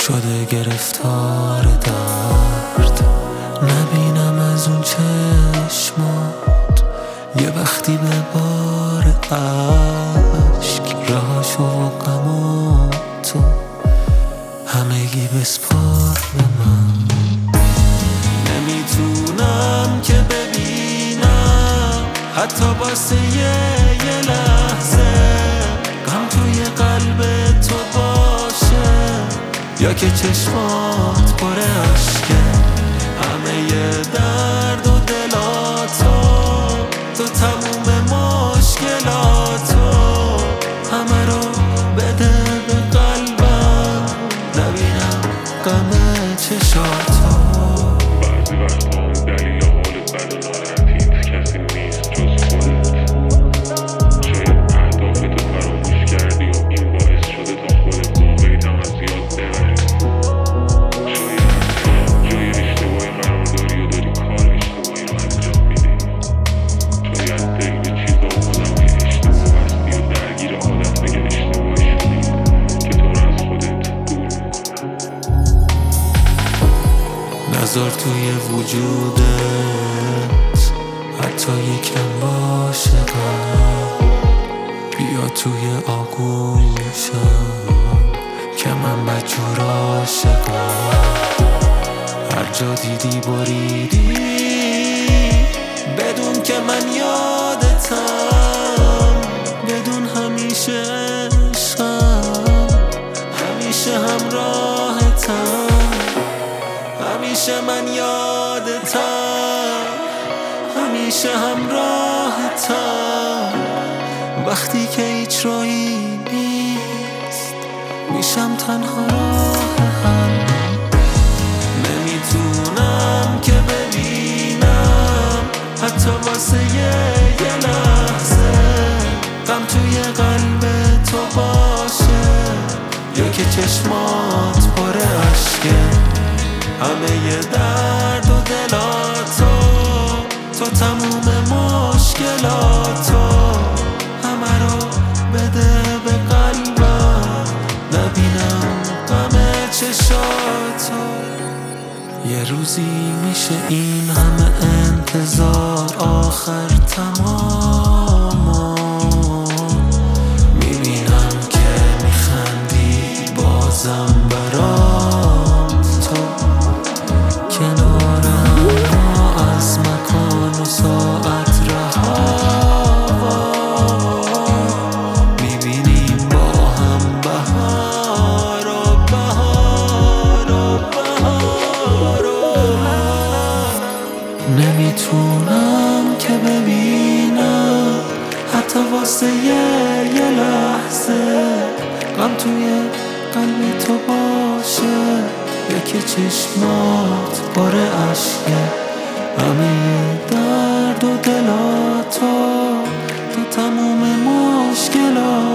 شده گرفتار درد، نبینم از اون چشمات یه وقتی به بار عشق رهاشو و غماتو همگی بسپار به من. نمیتونم که ببینم حتی واسه یه لحظه غم توی قلب تو باشه، یا که چشمات پر عشقه. همه درد و دلاتو، تو تموم مشکلاتو همه رو بده به قلبم، نبینم غم چشاتو. بعضی وقتا اون دلیل حالت بد و ناراحتیت کسی نیست جز خودت. شاید اهدافتو فراموش کردی و این باعث شده تا خودت واقعیت هم از یاد ببری. شاید جای اشتباهی قرار داری و داری کار اشتباهی رو انجام میدی. شاید داری به چیزا و آدمای اشتباه بستی و درگیر عادتهای اشتباه شدی که تو رو از خودت دور میکنن. نذار توی وجودت حتی یکم باشه غم، بیا توی آغوشم که من بدجور عاشقم. هر جا دیدی بریدی بدون که من یادتم، بدون همیشه عشقم، همیشه همراهتم، همیشه من یادتم، همیشه همراهتم. وقتی که هیچ راهی نیست میشم تنها راه هم. نمیتونم که ببینم حتی واسه یه لحظه غم توی قلب تو باشه، یا که چشمات پر عشقه. همه درد و دلاتو، تو تموم مشکلاتو همه رو بده به قلبم، نبینم غم چشاتو. یه روزی میشه این همه انتظار آخر تمام، میبینم که میخندی بازم برام تو کنارم، ما از مکان و ساعت رها میبینیم با هم بهار و بهار و بهار. نمیتونم که ببینم حتی واسه یه لحظه غم توی قلب تو باشه، یکی چشمات پر عشقه. همه درد و دلاتو، تو تموم مشکلات